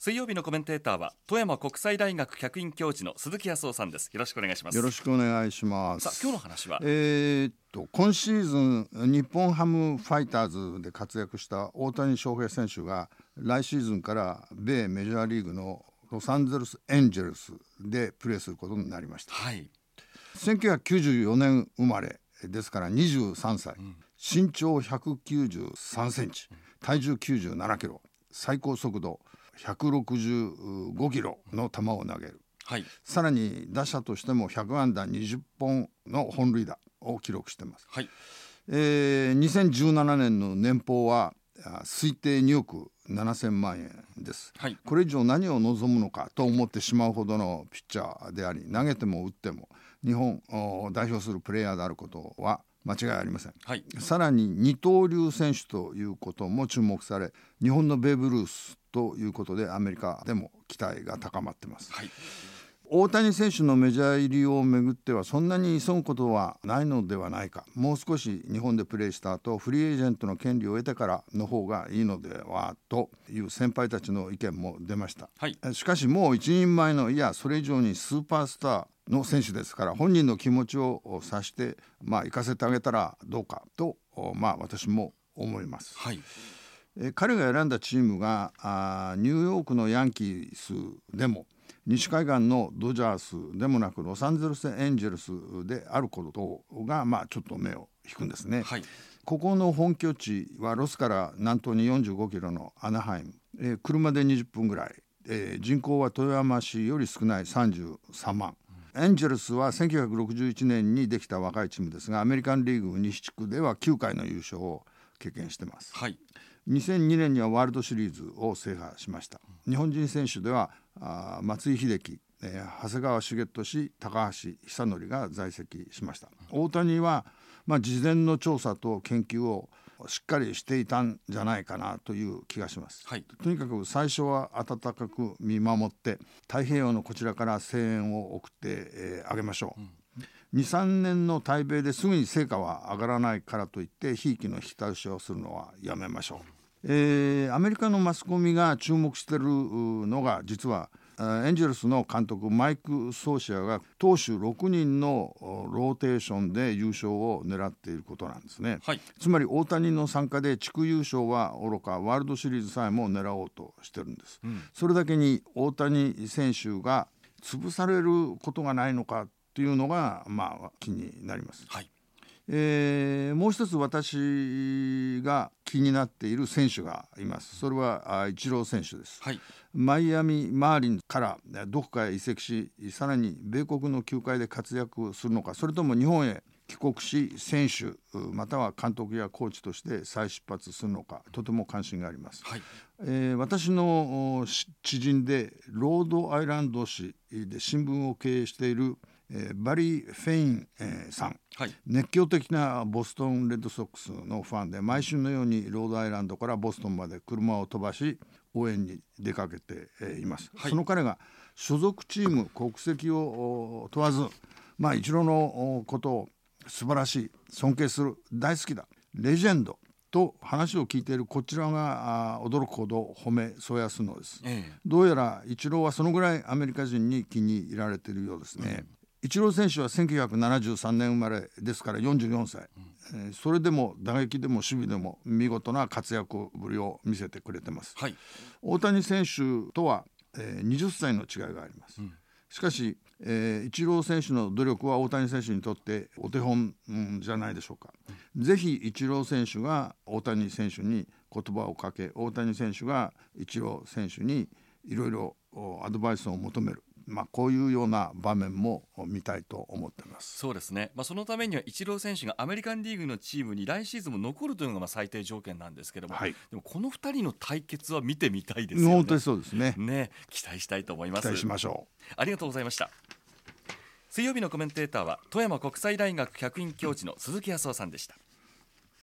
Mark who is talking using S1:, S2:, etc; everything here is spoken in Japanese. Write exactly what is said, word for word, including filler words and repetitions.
S1: 水曜日のコメンテーターは富山国際大学客員教授の鈴木康夫さんです。よろしくお願いします。
S2: よろしくお願いします。
S1: さあ今日の話は、
S2: えー、っと今シーズン日本ハムファイターズで活躍した大谷翔平選手が来シーズンから米メジャーリーグのロサンゼルスエンジェルスでプレーすることになりました、
S1: はい、
S2: せんきゅうひゃくきゅうじゅうよねん生まれですからにじゅうさんさい、うん、身長ひゃくきゅうじゅうさんセンチ、体重きゅうじゅうななキロ、最高速度ひゃくろくじゅうごキロの球を投げる、はい、さらに打者としてもひゃくあんだにじゅっぽんの本塁打を記録しています、はい。えー、にせんじゅうななねんの年俸は推定におくななせんまんえんです、はい。これ以上何を望むのかと思ってしまうほどのピッチャーであり、投げても打っても日本を代表するプレーヤーであることは間違いありません、はい。さらに二刀流選手ということも注目され、日本のベーブ・ルースということでアメリカでも期待が高まっています、はい。大谷選手のメジャー入りをめぐってはそんなに急ぐことはないのではないか、もう少し日本でプレーした後フリーエージェントの権利を得てからの方がいいのではという先輩たちの意見も出ました、はい。しかしもう一人前の、いやそれ以上にスーパースターの選手ですから、本人の気持ちを察して、まあ、行かせてあげたらどうかと、まあ、私も思います、はい。え彼が選んだチームがあニューヨークのヤンキースでも西海岸のドジャースでもなくロサンゼルスエンジェルスであることが、まあ、ちょっと目を引くんですね、はい。ここの本拠地はロスから南東によんじゅうごキロのアナハイム、えー、車でにじゅっぷんぐらい、えー、人口は富山市より少ないさんじゅうさんまん。エンジェルスはせんきゅうひゃくろくじゅういちねんにできた若いチームですが、アメリカンリーグ西地区ではきゅうかいの優勝を経験しています、はい。にせんにねんにはワールドシリーズを制覇しました。日本人選手ではあ松井秀喜、えー、長谷川茂利、高橋久典が在籍しました。大谷は、まあ、事前の調査と研究をしっかりしていたんじゃないかなという気がします、はい。とにかく最初は温かく見守って太平洋のこちらから声援を送って、えー、あげましょう、うん。にさんねんの対米ですぐに成果は上がらないからといってひいきの引き倒しをするのはやめましょう、えー、アメリカのマスコミが注目しているのが、実はエンジェルスの監督マイク・ソーシアが投手ろくにんのローテーションで優勝を狙っていることなんですね、はい。つまり大谷の参加で地区優勝はおろかワールドシリーズさえも狙おうとしてるんです、うん。それだけに大谷選手が潰されることがないのかというのが、まあ、気になります、はい。えー、もう一つ私が気になっている選手がいます。それはイチロー選手です、はい。マイアミマーリンからどこかへ移籍し、さらに米国の球界で活躍するのか、それとも日本へ帰国し選手または監督やコーチとして再出発するのか、とても関心があります、はい。えー、私の知人でロードアイランド市で新聞を経営しているえー、バリー・フェイン、えー、さん、はい。熱狂的なボストンレッドソックスのファンで毎週のようにロードアイランドからボストンまで車を飛ばし応援に出かけて、えー、います、はい。その彼が所属チーム国籍を問わず、まあ、イチローのことを素晴らしい、尊敬する、大好きだ、レジェンドと話を聞いているこちらが驚くほど褒めそやすのです、ええ。どうやらイチローはそのぐらいアメリカ人に気に入られているようですね、うん。イチロー選手はせんきゅうひゃくななじゅうさんねん生まれですからよんじゅうよんさい、うん。えー、それでも打撃でも守備でも見事な活躍ぶりを見せてくれてます、はい。大谷選手とは、えー、はたちの違いがあります、うん。しかし、えー、イチロー選手の努力は大谷選手にとってお手本、うん、じゃないでしょうか、うん。ぜひイチロー選手が大谷選手に言葉をかけ、大谷選手がイチロー選手にいろいろアドバイスを求める、まあ、こういうような場面も見たいと思っています。
S1: そうですね、まあ、そのためにはイチロー選手がアメリカンリーグのチームに来シーズンも残るというのがまあ最低条件なんですけども、はい。でもこのふたりの対決は見てみたいですよね。
S2: 本当にそうですね。
S1: ね、期待したいと思います。
S2: 期待しましょう。
S1: ありがとうございました。水曜日のコメンテーターは富山国際大学客員教授の鈴木康夫さんでした。